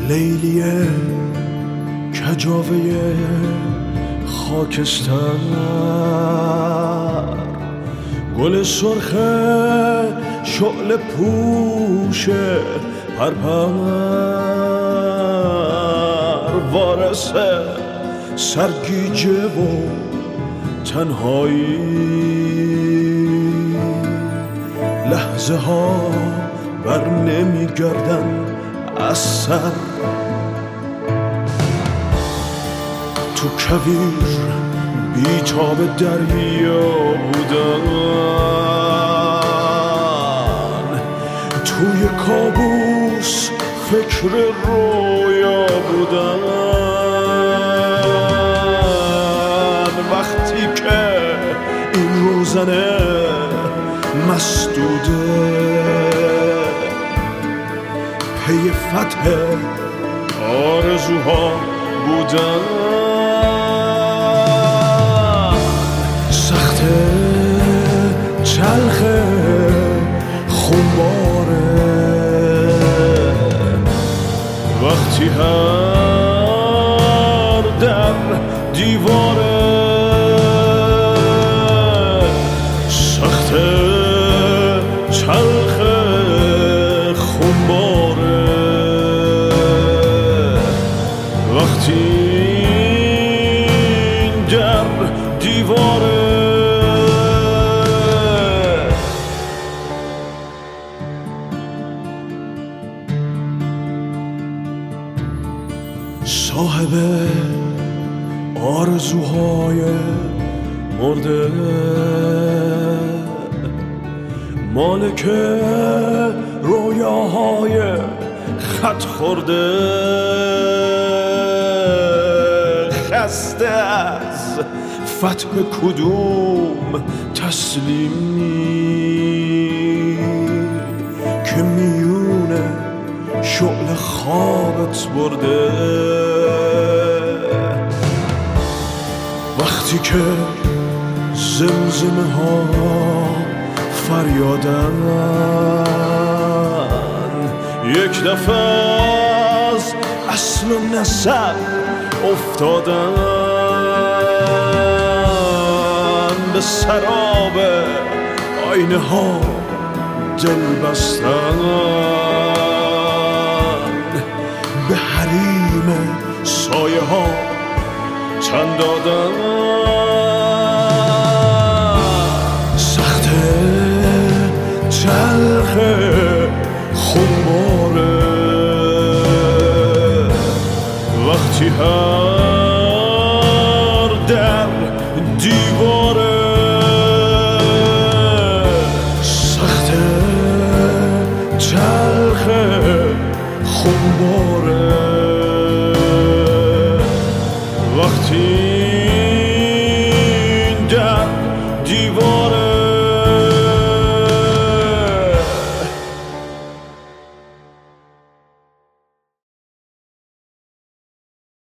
لیلیه کجاوه خاکستر، گل سرخ شعله پوش پرپر، وارث سرگیجه و تنهایی، لحظه ها بر نمی گردن از سر، تو کویر بیتاب دریا بودن، توی کابوس فکر رویا بودن، وقتی که این روزنه مسدوده پی فتح آرزوها بودن، سخته چلخه خونباره وقتی هر در دیواره، سخته چلخه خونباره وقتی این در دیواره. صاحب آرزوهای مرده، مالک رویاهای خط خورده، خسته از فتح کدوم تسلیمی که میونه شعله خوابت برده، وقتی که زمزمه ها فریادن، یک دفعه از اصل و نسب افتادن، به سراب آینه ها دل بستن، به حریم سایه ها تن دادن، سخته چلخه خونباره وقتی هر در دیواره، سخته چلخه خونباره